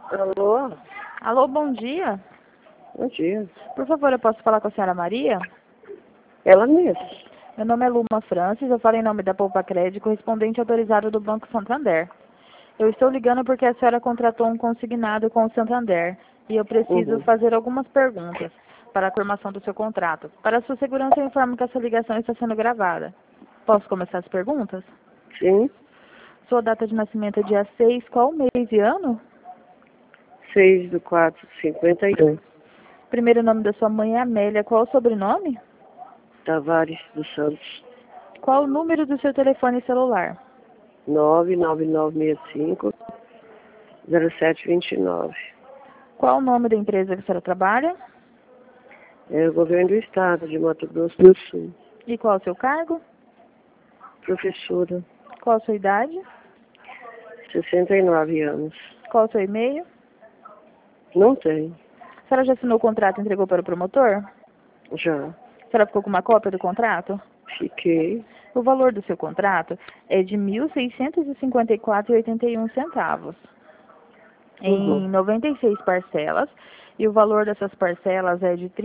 Alô? Alô, bom dia. Bom dia. Por favor, eu posso falar com a senhora Maria? Ela mesma. Meu nome é Luma Francis, eu falo em nome da Poupa Crédito, correspondente autorizado do Banco Santander. Eu estou ligando porque a senhora contratou um consignado com o Santander e eu preciso fazer algumas perguntas para a formação do seu contrato. Para sua segurança, eu informo que essa ligação está sendo gravada. Posso começar as perguntas? Sim. Sua data de nascimento é dia 6, qual mês e ano? 6/4/51. Primeiro nome da sua mãe é Amélia, qual o sobrenome? Tavares dos Santos. Qual o número do seu telefone celular? 99965-0729. Qual o nome da empresa que a senhora trabalha? É o governo do estado de Mato Grosso do Sul. E qual o seu cargo? Professora, Qual a sua idade? 69 anos. Qual o seu e-mail? Não tem. A senhora já assinou o contrato e entregou para o promotor? Já. A senhora ficou com uma cópia do contrato? Fiquei. O valor do seu contrato é de R$ 1.654,81 em 96 parcelas, e o valor dessas parcelas é de R$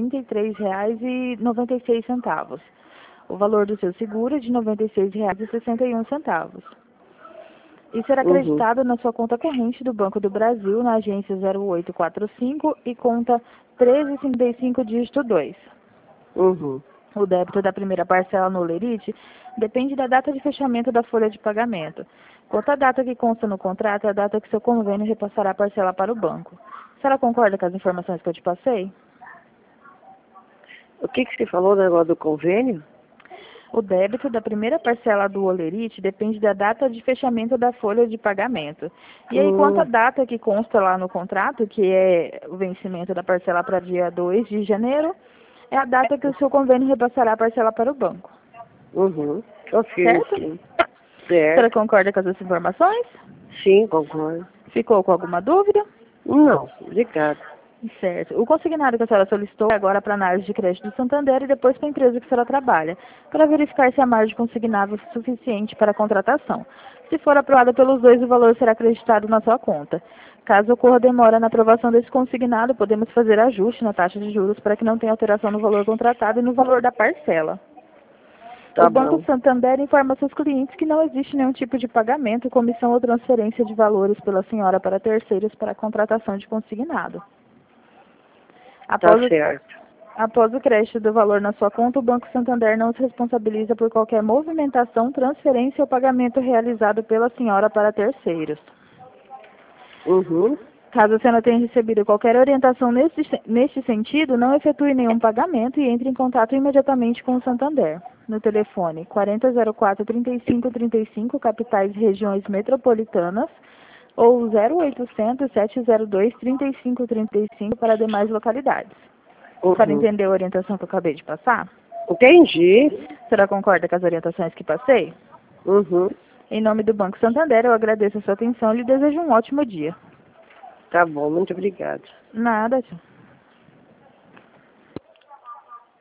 33,96. O valor do seu seguro é de R$ 96,61. E será acreditado na sua conta corrente do Banco do Brasil, na agência 0845 e conta 1355 dígito 2. O débito da primeira parcela no Olerite depende da data de fechamento da folha de pagamento. Quanto à data que consta no contrato, é a data que seu convênio repassará a parcela para o banco. A senhora concorda com as informações que eu te passei? O que você falou do negócio do convênio? O débito da primeira parcela do Olerite depende da data de fechamento da folha de pagamento. E aí, quanto à data que consta lá no contrato, que é o vencimento da parcela para dia 2 de janeiro, é a data que o seu convênio repassará a parcela para o banco. Ok, Certo? sim. A senhora Certo. concorda com essas informações? Sim, concordo. Ficou com alguma dúvida? Não, obrigado. Certo. O consignado que a senhora solicitou é agora para a análise de crédito do Santander e depois para a empresa que a senhora trabalha, para verificar se a margem consignável é suficiente para a contratação. Se for aprovada pelos dois, o valor será acreditado na sua conta. Caso ocorra demora na aprovação desse consignado, podemos fazer ajuste na taxa de juros para que não tenha alteração no valor contratado e no valor da parcela. Tá O Banco bom. Santander informa seus clientes que não existe nenhum tipo de pagamento, comissão ou transferência de valores pela senhora para terceiros para a contratação de consignado. Tá certo. Após o crédito do valor na sua conta, o Banco Santander não se responsabiliza por qualquer movimentação, transferência ou pagamento realizado pela senhora para terceiros. Caso a senhora tenha recebido qualquer orientação neste sentido, não efetue nenhum pagamento e entre em contato imediatamente com o Santander. No telefone 4004-3535, capitais e regiões metropolitanas, ou 0800-702-3535 para demais localidades. Para entender a orientação que eu acabei de passar? Entendi. A senhora concorda com as orientações que passei? Em nome do Banco Santander, eu agradeço a sua atenção e lhe desejo um ótimo dia. Tá bom, muito obrigado. Nada, tio.